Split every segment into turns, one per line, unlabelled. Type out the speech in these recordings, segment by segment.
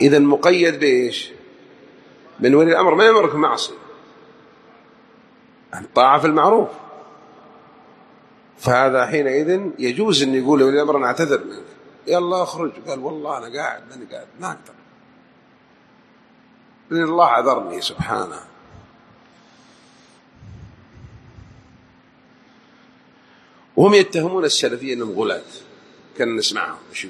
إذن مقيد بإيش؟ من ولي الأمر ما يأمرك معصية، الطاعة في المعروف. فهذا حينئذ يجوز أن يقول لولي الأمر أنا أعتذر منك، يلا أخرج. قال والله أنا قاعد ما أقدر، لأن الله عذرني سبحانه. وهم يتهمون السلفية أنهم غلاة. كان نسمعهم ايش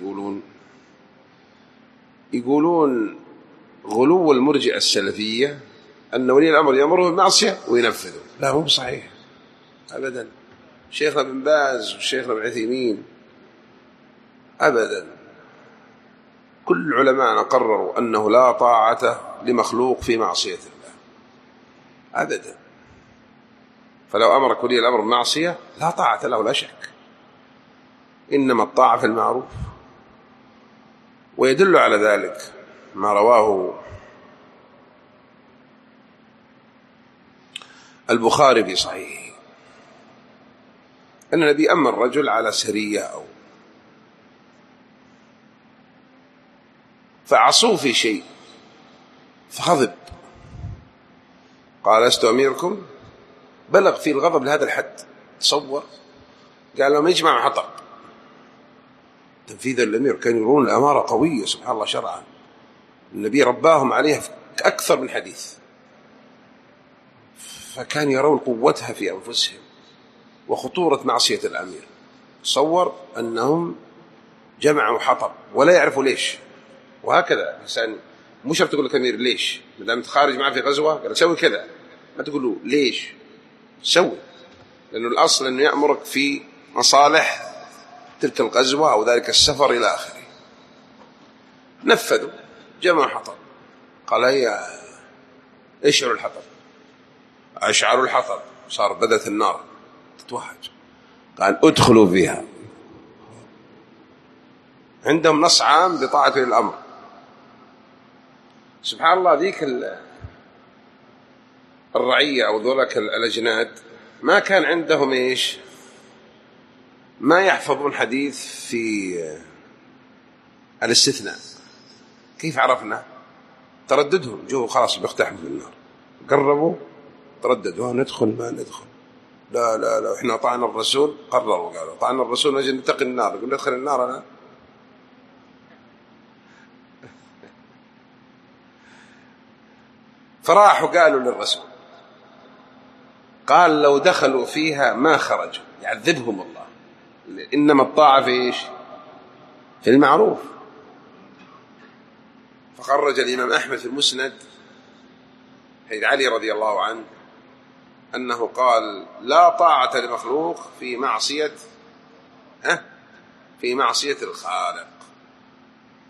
يقولون غلو المرجئة السلفية أن ولي الأمر يأمره بالمعصية وينفذه. لا، هو صحيح أبدا. شيخنا بن باز وشيخنا بن عثيمين أبدا، كل علماءنا قرروا أنه لا طاعة لمخلوق في معصية الله أبدا. فلو أمرك ولي الأمر بمعصية لا طاعة له، لا شك، إنما الطاعة في المعروف. ويدل على ذلك ما رواه البخاري في صحيحه أن النبي أمر رجل على سرية فعصوا في شيء فغضب، قال لست أميركم؟ بلغ في الغضب لهذا الحد. تصور، قال لهم يجمع حطب. تنفيذ الأمير كانوا يرون الأمارة قوية سبحان الله شرعا، النبي رباهم عليها أكثر من حديث، فكان يرون قوتها في أنفسهم وخطورة معصية الأمير. تصور أنهم جمعوا حطب ولا يعرفوا ليش. وهكذا الإنسان مش شرط تقول لك أمير ليش، ما دام تخارج معه في غزوة قال سوي كذا، ما تقول له ليش سوي، لأنه الأصل أنه يأمرك في مصالح تلك الغزوة أو ذلك السفر إلى آخره. نفذوا، جمعوا حطب. قال هيا اشعروا الحطب. أشعروا الحطب، صار بدت النار تتوهج. قال ادخلوا فيها. عندهم نص عام بطاعة الأمر. سبحان الله، ذيك الرعية أو ذولك الأجناد ما كان عندهم إيش، ما يحفظون حديث في الاستثناء. كيف عرفنا؟ ترددهم، جو خلاص بيقتحموا في النار، قربوا ترددوا ندخل ما ندخل، لا لا لا احنا طعنا الرسول. قرروا قالوا طعنا الرسول نجي نتقي النار، يقول ندخل النار أنا. فراحوا قالوا للرسول، قال لو دخلوا فيها ما خرجوا، يعذبهم الله. إنما الطاعة في إيش؟ في المعروف. فخرج الإمام أحمد في المسند حيث علي رضي الله عنه أنه قال لا طاعة لمخلوق في معصية الخالق.